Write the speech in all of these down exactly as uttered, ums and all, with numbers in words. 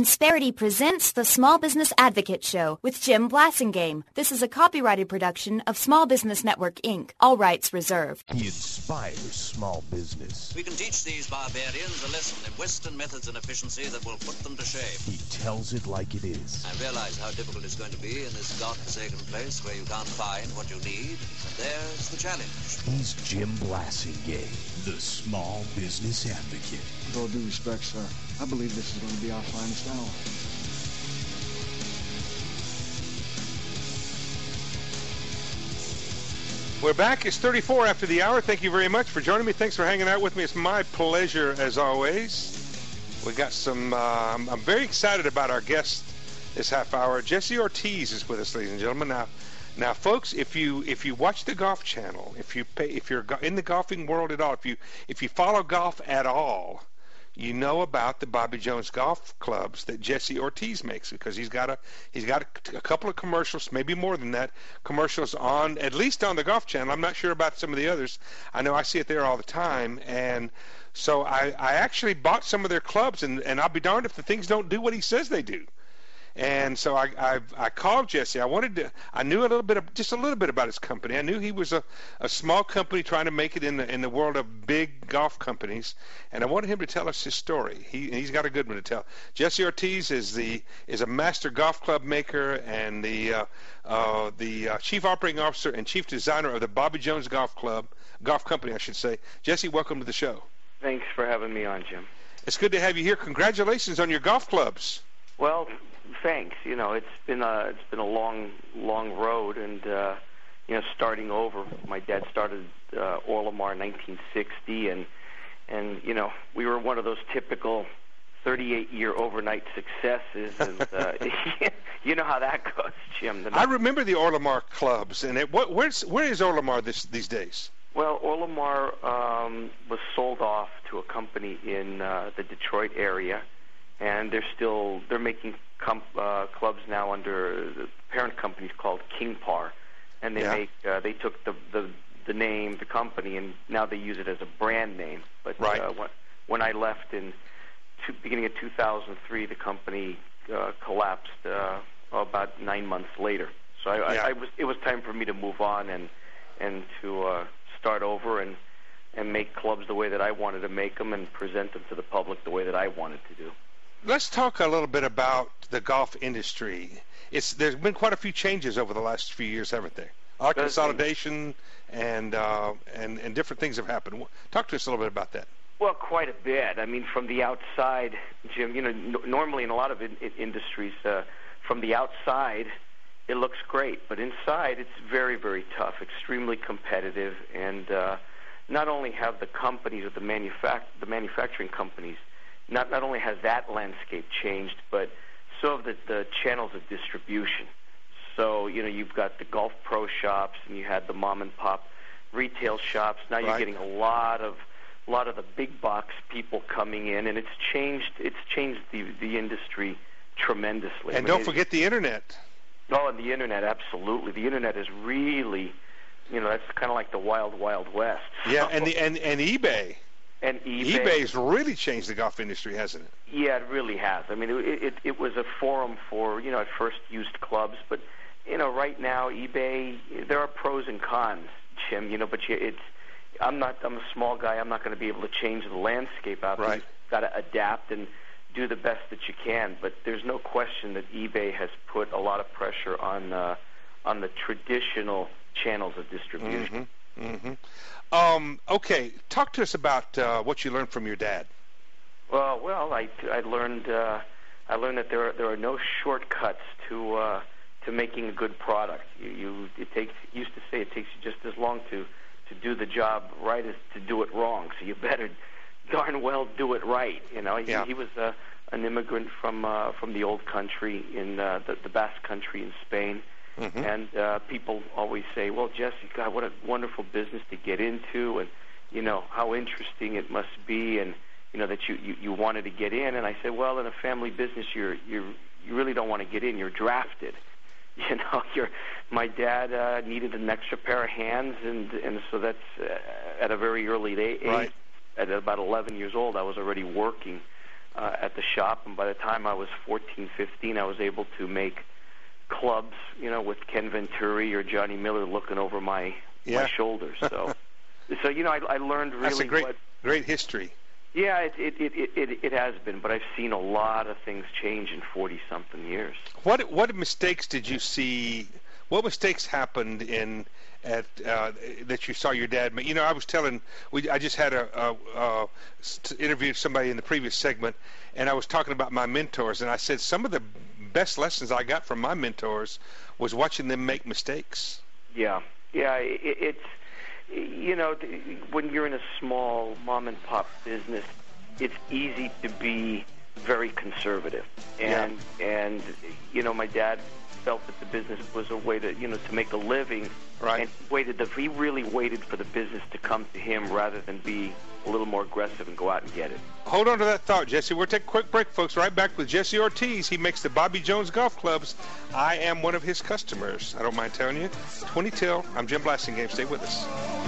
Insperity presents the Small Business Advocate Show with Jim Blasingame. This is a copyrighted production of Small Business Network, Incorporated. All rights reserved. He inspires small business. We can teach these barbarians a lesson in Western methods and efficiency that will put them to shame. He tells it like it is. I realize how difficult it's going to be in this godforsaken place where you can't find what you need. There's the challenge. He's Jim Blasingame, the Small Business Advocate. With all due respect, sir, I believe this is going to be our finest hour. We're back. It's thirty-four after the hour. Thank you very much for joining me. Thanks for hanging out with me. It's my pleasure, as always. We got some, uh, I'm very excited about our guest this half hour. Jesse Ortiz is with us, ladies and gentlemen. Now, now, folks, if you if you watch the Golf Channel, if you pay, if you're in the golfing world at all, if you if you follow golf at all, you know about the Bobby Jones golf clubs that Jesse Ortiz makes, because he's got a he's got a, a couple of commercials, maybe more than that, commercials on, at least on the Golf Channel. I'm not sure about some of the others. I know I see it there all the time, and so I, I actually bought some of their clubs, and, and I'll be darned if the things don't do what he says they do. And so I, I I called Jesse. I wanted to. I knew a little bit of just a little bit about his company. I knew he was a, a small company trying to make it in the in the world of big golf companies, and I wanted him to tell us his story. He he's got a good one to tell. Jesse Ortiz is the is a master golf club maker and the uh, uh, the uh, chief operating officer and chief designer of the Bobby Jones Golf Club Golf Company, I should say. Jesse, welcome to the show. Thanks for having me on, Jim. It's good to have you here. Congratulations on your golf clubs. Well, thanks. You know, it's been a it's been a long, long road, and uh, you know, starting over. My dad started uh, Orlamar in nineteen sixty, and and you know, we were one of those typical thirty-eight year overnight successes, and uh, you know how that goes, Jim. I remember the Orlamar clubs, and it, what, where's where is Orlamar this these days? Well, Orlamar um, was sold off to a company in uh, the Detroit area. And they're still they're making com- uh, clubs now under the parent company called King Par, and they yeah. make uh, they took the, the the name, the company, and now they use it as a brand name. But right. uh, when, when I left in two, beginning of two thousand three, the company uh, collapsed uh, about nine months later. So I, yeah. I, I was it was time for me to move on and and to uh, start over and and make clubs the way that I wanted to make them and present them to the public the way that I wanted to do. Let's talk a little bit about the golf industry. It's there's been quite a few changes over the last few years, haven't there? A lot of consolidation and uh, and and different things have happened. Talk to us a little bit about that. Well, quite a bit. I mean, from the outside, Jim. You know, n- normally in a lot of in- in industries, uh, from the outside, it looks great, but inside, it's very, very tough, extremely competitive, and uh, not only have the companies or the manufact the manufacturing companies. Not not only has that landscape changed, but so have the, the channels of distribution. So, you know, you've got the golf pro shops, and you had the mom and pop retail shops. Now you're right. getting a lot of a lot of the big box people coming in, and it's changed it's changed the the industry tremendously. And I mean, don't forget the internet. Oh, and the internet, absolutely. The internet is really, you know, that's kind of like the wild, wild west. Yeah, and the and, and eBay. And eBay. eBay's really changed the golf industry, hasn't it? Yeah, it really has. I mean, it, it it was a forum for, you know, at first used clubs, but, you know, right now eBay, there are pros and cons, Jim, you know, but you, it's, I'm not, I'm a small guy, I'm not going to be able to change the landscape out there. Right. You've got to adapt and do the best that you can, but there's no question that eBay has put a lot of pressure on, uh, on the traditional channels of distribution. Mm-hmm. Mm-hmm. Um, okay, talk to us about uh, what you learned from your dad. Well, well, I, I learned uh, I learned that there are, there are no shortcuts to uh, to making a good product. You, you it takes used to say it takes you just as long to, to do the job right as to do it wrong. So you better darn well do it right. You know, he, yeah. he was uh, an immigrant from uh, from the old country in uh, the, the Basque Country in Spain. Mm-hmm. And uh, people always say, well, Jesse, God, what a wonderful business to get into, and, you know, how interesting it must be, and, you know, that you, you, you wanted to get in. And I said, well, in a family business, you're, you're, you really don't want to get in. You're drafted. You know, you're, my dad uh, needed an extra pair of hands, and, and so that's uh, at a very early age. Right. At about eleven years old, I was already working uh, at the shop, and by the time I was fourteen, fifteen, I was able to make clubs, you know, with Ken Venturi or Johnny Miller looking over my yeah. my shoulders. So, so you know, I, I learned really That's a great, what, great history. Yeah, it it, it it it it has been, but I've seen a lot of things change in forty something years. What what mistakes did you see? What mistakes happened in at uh, that you saw your dad make? You know, I was telling we I just had a, a, a interviewed somebody in the previous segment, and I was talking about my mentors, and I said some of the best lessons I got from my mentors was watching them make mistakes. Yeah, yeah, it, it's you know, when you're in a small mom and pop business, it's easy to be very conservative, and yeah. and you know, my dad felt that the business was a way to, you know, to make a living, right? And waited. The, he really waited for the business to come to him rather than be a little more aggressive and go out and get it. Hold on to that thought, Jesse. We'll take a quick break, folks. Right back with Jesse Ortiz. He makes the Bobby Jones golf clubs. I am one of his customers. I don't mind telling you. twenty till. I'm Jim Blasingame. Stay with us.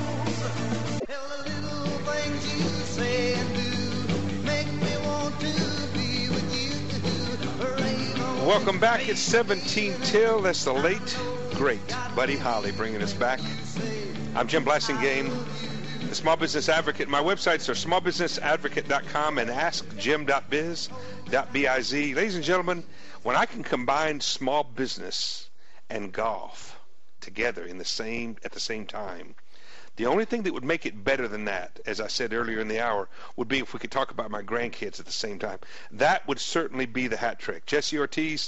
Welcome back. It's seventeen till. That's the late, great Buddy Holly bringing us back. I'm Jim Blasingame, the Small Business Advocate. My websites are small business advocate dot com and ask jim dot biz dot biz. Ladies and gentlemen, when I can combine small business and golf together in the same at the same time, the only thing that would make it better than that, as I said earlier in the hour, would be if we could talk about my grandkids at the same time. That would certainly be the hat trick. Jesse Ortiz,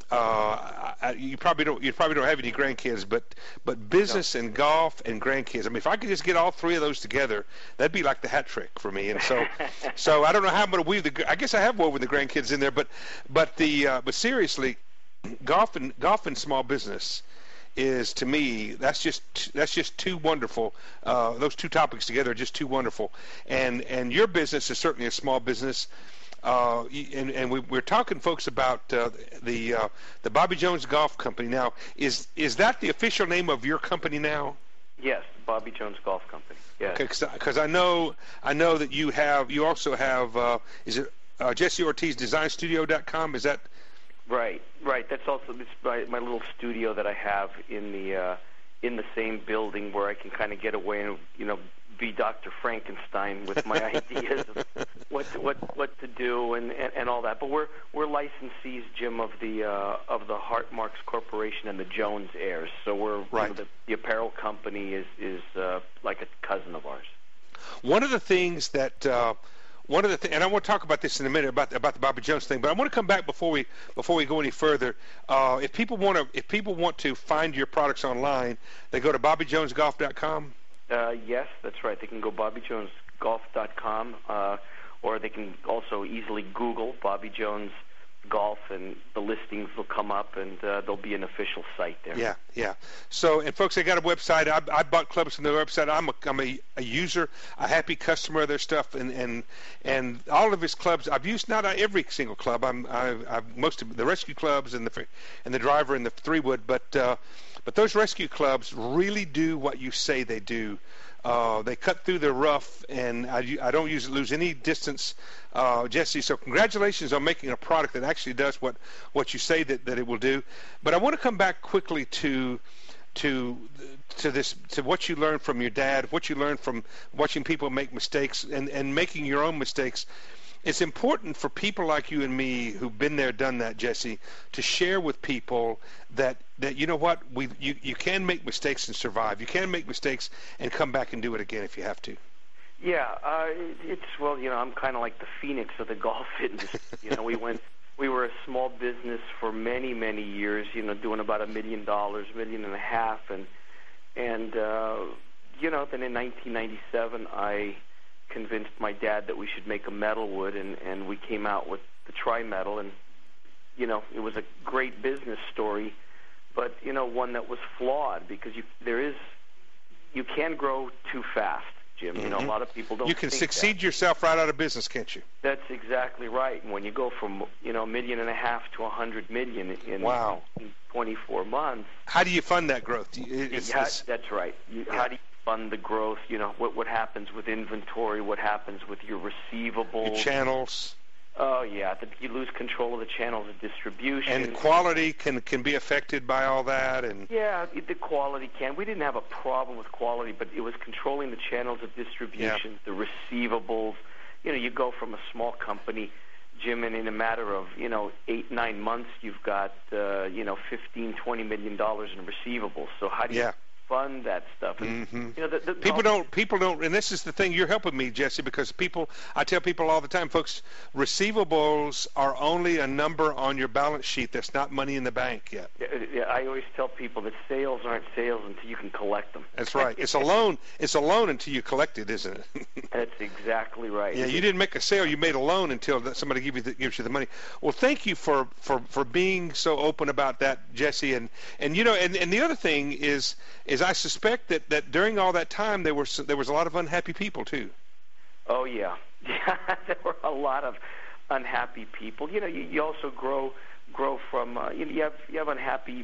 uh, I, you probably don't you probably don't have any grandkids, but but business no. and golf and grandkids. I mean, if I could just get all three of those together, that'd be like the hat trick for me. And so, so I don't know how I'm going to weave the. I guess I have woven the grandkids in there, but but the uh, but seriously, golf and golf and small business is, to me, that's just that's just too wonderful. Uh, those two topics together are just too wonderful. And and your business is certainly a small business. Uh, and and we, we're talking, folks, about uh, the uh, the Bobby Jones Golf Company. Now, is is that the official name of your company now? Yes, Bobby Jones Golf Company. Yes. Okay, because I know I know that you have you also have uh, is it uh, Jesse Ortiz Design Studio dot com? Is that right? Right. That's also this my, my little studio that I have in the uh, in the same building where I can kind of get away and, you know, be Doctor Frankenstein with my ideas of what to, what what to do and, and, and all that. But we're we're licensees, Jim, of the uh, of the Hart Marks Corporation and the Jones heirs. So we're right. you know, the, the apparel company is is uh, like a cousin of ours. One of the things that uh, one of the th- and I want to talk about this in a minute about about the Bobby Jones thing, but I want to come back before we before we go any further. Uh, if people want to if people want to find your products online, they go to Bobby Jones Golf dot com. Uh, yes, that's right. They can go Bobby Jones Golf dot com, uh, or they can also easily Google Bobby Jones Golf, and the listings will come up, and uh, there'll be an official site there. Yeah, yeah. So, and folks, they got a website. I, I bought clubs from their website. I'm a, I'm a, a user, a happy customer of their stuff, and, and and all of his clubs. I've used not every single club. I'm I've, I've most of the rescue clubs and the and the driver and the three wood, but. Uh, But those rescue clubs really do what you say they do. Uh, they cut through the rough, and I, I don't use, lose any distance, uh, Jesse. So congratulations on making a product that actually does what, what you say that, that it will do. But I want to come back quickly to to to this to what you learned from your dad, what you learned from watching people make mistakes and, and making your own mistakes. It's important for people like you and me who've been there, done that, Jesse, to share with people that, that you know what, we you, you can make mistakes and survive. You can make mistakes and come back and do it again if you have to. Yeah, uh, it's, well, you know, I'm kind of like the phoenix of the golf industry. You know, we went, we were a small business for many, many years, you know, doing about a million dollars, million and a half. And, and uh, you know, then in nineteen ninety-seven, I convinced my dad that we should make a metal wood, and, and we came out with the tri-metal, and, you know, it was a great business story, but, you know, one that was flawed because you there is, you can grow too fast, Jim. Mm-hmm. You know, a lot of people don't You can think succeed that. yourself right out of business, can't you? That's exactly right. And when you go from, you know, a million and a half to a hundred million in, wow. in twenty-four months. How do you fund that growth? It's, yeah, it's, that's right. You, yeah. How do you fund the growth? You know, what what happens with inventory? What happens with your receivables? Your channels. Oh, yeah. The, you lose control of the channels of distribution. And quality can, can be affected by all that. And yeah, it, the quality can. We didn't have a problem with quality, but it was controlling the channels of distribution, yeah. the receivables. You know, you go from a small company, Jim, and in a matter of, you know, eight, nine months, you've got, uh, you know, fifteen, twenty million dollars in receivables. So how do you yeah. fund that stuff? And, mm-hmm. you know, the, the, people don't, people don't, and this is the thing, you're helping me, Jesse, because people, I tell people all the time, folks, receivables are only a number on your balance sheet. That's not money in the bank yet. Yeah, yeah, I always tell people that sales aren't sales until you can collect them. That's right. It's a loan. It's a loan until you collect it, isn't it? That's exactly right. Yeah, you didn't make a sale. You made a loan until somebody give you the, gives you the money. Well, thank you for, for, for being so open about that, Jesse. And, and you know, and, and the other thing is is I suspect that, that during all that time there were there was a lot of unhappy people too. Oh yeah, yeah. There were a lot of unhappy people. You know, you, you also grow grow from uh, you, know, you have you have unhappy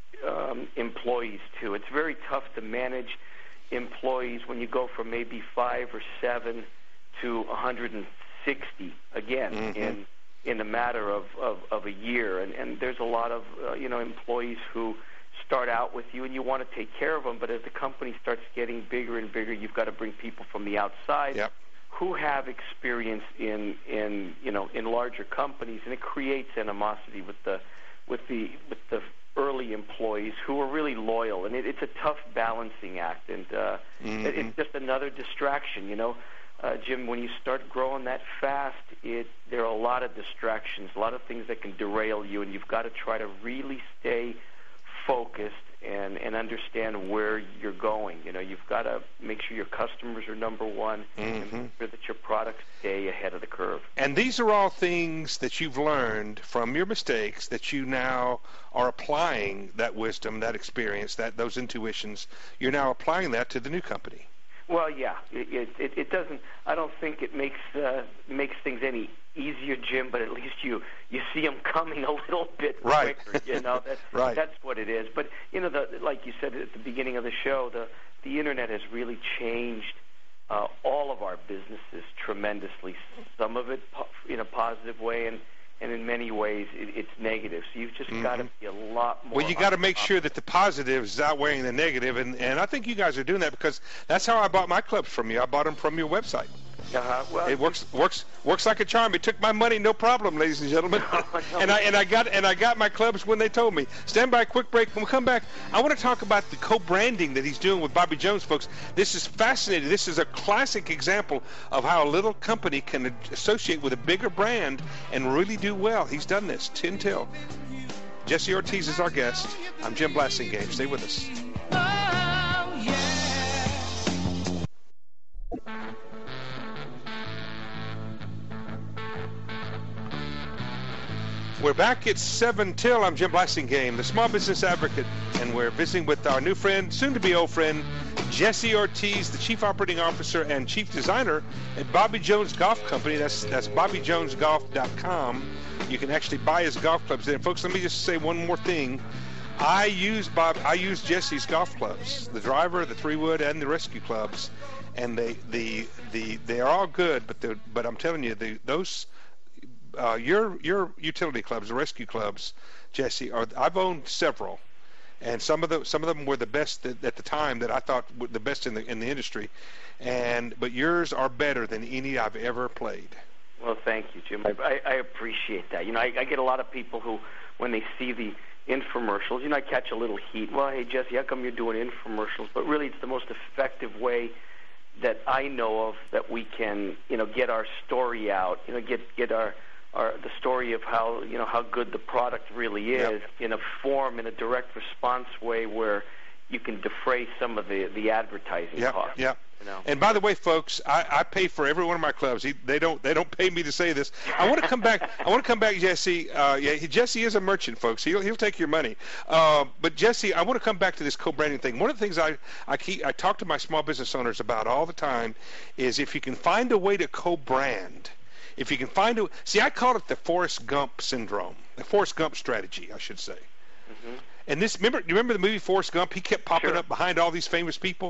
um, employees too. It's very tough to manage employees when you go from maybe five or seven to one hundred sixty again mm-hmm. in in a matter of, of, of a year. And, and there's a lot of uh, you know employees who start out with you and you want to take care of them, but as the company starts getting bigger and bigger, you've got to bring people from the outside yep. who have experience in in you know in larger companies, and it creates animosity with the with the with the early employees who are really loyal, and it, it's a tough balancing act, and uh, mm-hmm. it, it's just another distraction. You know, uh, Jim, when you start growing that fast, it there are a lot of distractions, a lot of things that can derail you, and you've got to try to really stay focused and, and understand where you're going. You know, you've got to make sure your customers are number one mm-hmm. and make sure that your products stay ahead of the curve. And these are all things that you've learned from your mistakes that you now are applying that wisdom, that experience, that those intuitions. You're now applying that to the new company. Well, yeah, it it, it doesn't. I don't think it makes uh, makes things any easier, Jim. But at least you you see them coming a little bit right. quicker. You know, that's right. that's what it is. But you know, the, like you said at the beginning of the show, the the internet has really changed uh, all of our businesses tremendously. Some of it po- in a positive way, and. And in many ways, it, it's negative. So you've just mm-hmm. got to be a lot more. Well, you got to make sure that the positive is outweighing the negative, and and I think you guys are doing that because that's how I bought my clubs from you. I bought them from your website. Uh-huh. Well, it works works works like a charm. It took my money, no problem, ladies and gentlemen. No, no. and I and I got and I got my clubs when they told me. Stand by, quick break. When we come back, I want to talk about the co-branding that he's doing with Bobby Jones, folks. This is fascinating. This is a classic example of how a little company can associate with a bigger brand and really do well. He's done this. Tin Till. Jesse Ortiz is our guest. I'm Jim Blasingame. Stay with us. Oh, yeah. We're back at seven till. I'm Jim Blasingame, the Small Business Advocate, and we're visiting with our new friend, soon-to-be old friend, Jesse Ortiz, the Chief Operating Officer and Chief Designer at Bobby Jones Golf Company. That's that's bobby jones golf dot com. You can actually buy his golf clubs there. And folks, let me just say one more thing. I use Bob. I use Jesse's golf clubs, the driver, the three-wood, and the rescue clubs, and they the the they are all good. But the but I'm telling you, the those. Uh, your your utility clubs, the rescue clubs, Jesse, are I've owned several, and some of the some of them were the best at, at the time that I thought were the best in the in the industry, and but yours are better than any I've ever played. Well, thank you, Jim. I, I, I appreciate that. You know, I, I get a lot of people who, when they see the infomercials, you know, I catch a little heat. Well, hey Jesse, how come you're doing infomercials? But really, it's the most effective way that I know of that we can, you know, get our story out. You know, get get our Or the story of how you know how good the product really is yep. in a form, in a direct response way where you can defray some of the, the advertising yep. costs. Yeah. You know? And by the way, folks, I, I pay for every one of my clubs. He, they don't they don't pay me to say this. I want to come back. I want to come back, Jesse. Uh, yeah, he, Jesse is a merchant, folks. He'll he'll take your money. Uh, but Jesse, I want to come back to this co-branding thing. One of the things I I keep I talk to my small business owners about all the time is if you can find a way to co-brand. If you can find a see, I call it the Forrest Gump syndrome, the Forrest Gump strategy, I should say. Mm-hmm. And this, remember, you remember the movie Forrest Gump? He kept popping Sure. up behind all these famous people.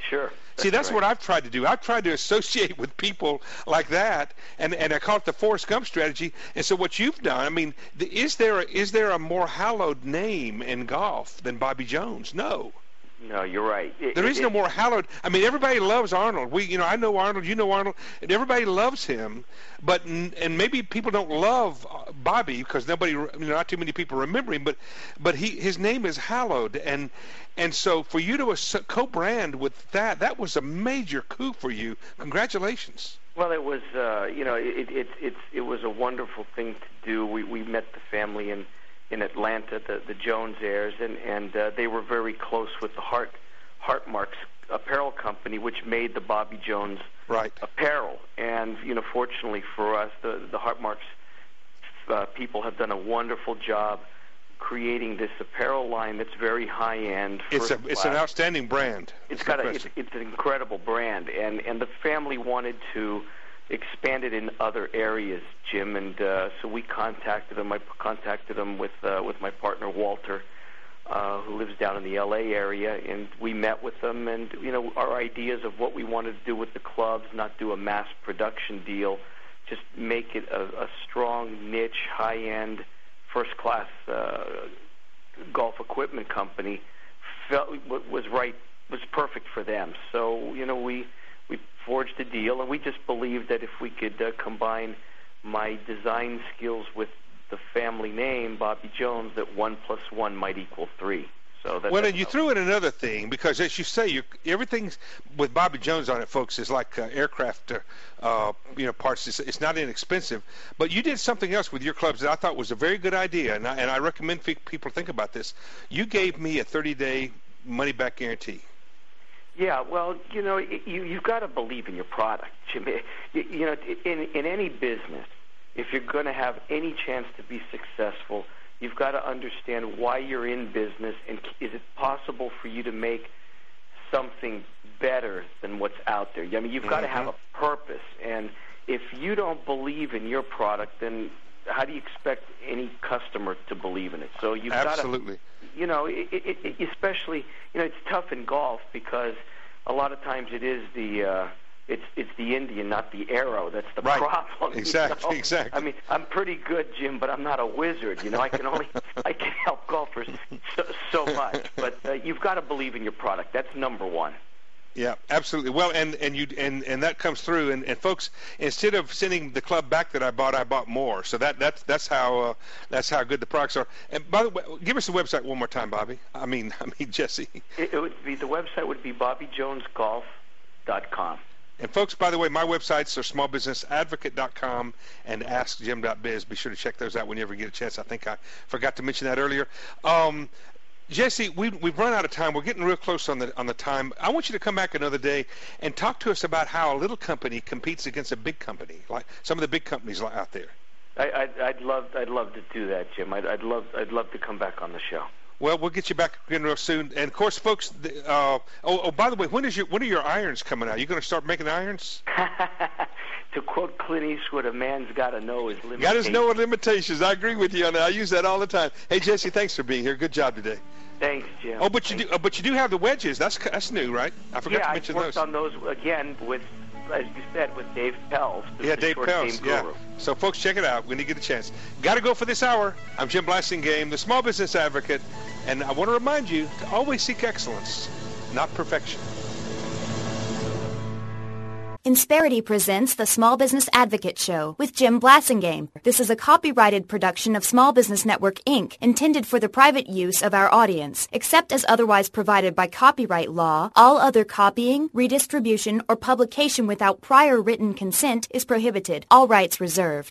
Sure. See, that's right. what I've tried to do. I've tried to associate with people like that, and, and I call it the Forrest Gump strategy. And so what you've done, I mean, the, is there a, is there a more hallowed name in golf than Bobby Jones? No. No, you're right. It, There is it, no more hallowed. I mean, everybody loves Arnold. We, you know, I know Arnold. You know Arnold, and everybody loves him. But and maybe people don't love Bobby because nobody, you know, not too many people remember him. But but he his name is hallowed, and and so for you to co-brand with that, that was a major coup for you. Congratulations. Well, it was, uh, you know, it it it it was a wonderful thing to do. We we met the family in. in Atlanta, the, the Jones heirs, and, and uh, they were very close with the Hart Hartmarks apparel company, which made the Bobby Jones right. apparel. And, you know, fortunately for us, the, the Hartmarks uh, people have done a wonderful job creating this apparel line that's very high-end. It's a it's an outstanding brand. It's got a, it's, it's an incredible brand, and, and the family wanted to expand it in other areas, Jim, and uh, so we contacted them. I contacted them with uh, with my partner Walter, uh, who lives down in the L A area, and we met with them. And you know, our ideas of what we wanted to do with the clubs, not do a mass production deal, just make it a, a strong niche, high-end, first-class uh, golf equipment company. Felt was right, was perfect for them. So you know, we. We forged a deal, and we just believed that if we could uh, combine my design skills with the family name, Bobby Jones, that one plus one might equal three. So that, well, and you threw in another thing, because as you say, you everything with Bobby Jones on it, folks, is like uh, aircraft, uh, uh, you know, parts. It's, it's not inexpensive, but you did something else with your clubs that I thought was a very good idea, and I, and I recommend people think about this. You gave me a thirty-day money-back guarantee. Yeah, well, you know, you, you've got to believe in your product, Jimmy. You, you know, in, in any business, if you're going to have any chance to be successful, you've got to understand why you're in business, and is it possible for you to make something better than what's out there? I mean, you've got mm-hmm. to have a purpose, and if you don't believe in your product, then how do you expect any customer to believe in it? So you've Absolutely. got to... You know, it, it, it, especially, you know, it's tough in golf because a lot of times it is the uh, it's it's the Indian, not the arrow. That's the right. problem. Exactly, you know? exactly. I mean, I'm pretty good, Jim, but I'm not a wizard. You know, I can only I can help golfers so, so much. But uh, you've got to believe in your product. That's number one. Yeah, absolutely. Well, and and you and, and that comes through. And, and folks, instead of sending the club back that I bought, I bought more. So that that's that's how uh, that's how good the products are. And by the way, give us the website one more time, Bobby. I mean, I mean Jesse. It, it would be the website would be bobby jones golf dot com. And folks, by the way, my websites are small business advocate dot com and ask jim dot biz. Be sure to check those out whenever you get a chance. I think I forgot to mention that earlier. Um, Jesse, we, we've run out of time. We're getting real close on the on the time. I want you to come back another day and talk to us about how a little company competes against a big company, like some of the big companies out there. I, I'd, I'd love I'd love to do that, Jim. I'd, I'd love I'd love to come back on the show. Well, we'll get you back again real soon. And of course, folks. The, uh, oh, oh, by the way, when is your when are your irons coming out? You going to start making irons? To quote Clint Eastwood, a man's got to know his limitations. Got to know his limitations. I agree with you on that. I use that all the time. Hey, Jesse, thanks for being here. Good job today. Thanks, Jim. Oh, but you do. Uh, but you do have the wedges. That's that's new, right? I forgot yeah, to mention I worked those. on those again with, as you said, with Dave Pelz. Yeah, Dave Pelz. Yeah. So, folks, check it out when you get a chance. Got to go for this hour. I'm Jim Blasingame, the Small Business Advocate, and I want to remind you to always seek excellence, not perfection. Insperity presents the Small Business Advocate Show with Jim Blasingame. This is a copyrighted production of Small Business Network, Incorporated, intended for the private use of our audience. Except as otherwise provided by copyright law, all other copying, redistribution, or publication without prior written consent is prohibited. All rights reserved.